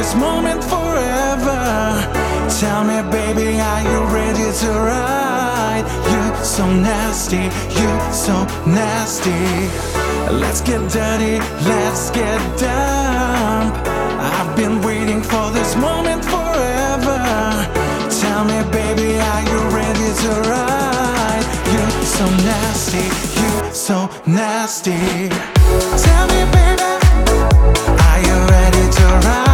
this moment forever. Tell me, baby, are you ready to ride? You so nasty, you so nasty. Let's get dirty, let's get down. I've been waiting for this moment forever. Tell me, baby, are you ready to ride? You so nasty, you so nasty. Tell me, baby, are you ready to ride?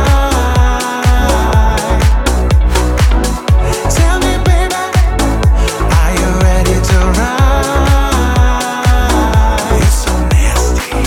Tell me, baby, are you ready to ride? You're so nasty.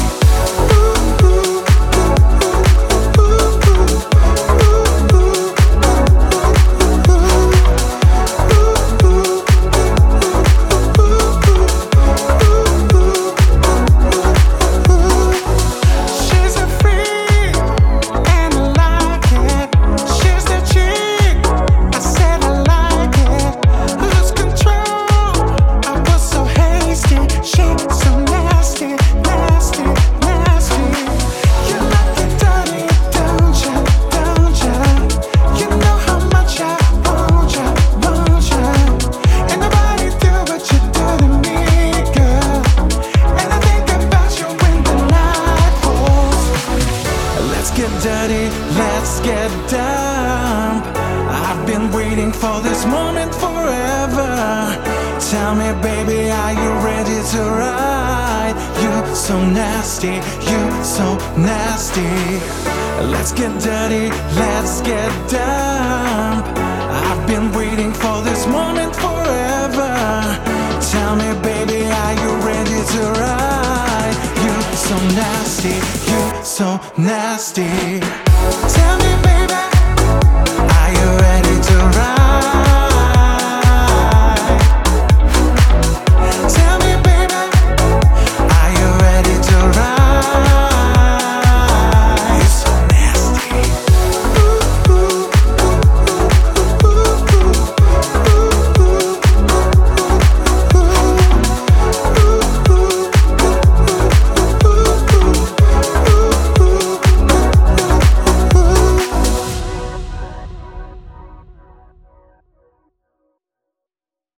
She's a freak and I like it. She's the chick, I said I like it. Lose control, I was so hasty. She's so nasty, nasty, nasty. You like it dirty, don't ya, don't ya? You know how much I want ya, want ya. Ain't nobody do what you do to me, girl. And I think about you when the night falls. Let's get dirty, let's get down. I've been waiting for this moment forever. Tell me, baby, are you ready to ride? You so nasty, you so nasty. Let's get dirty, let's get down. I've been waiting for this moment forever. Tell me, baby, are you ready to ride? You so nasty, you so nasty. Tell me,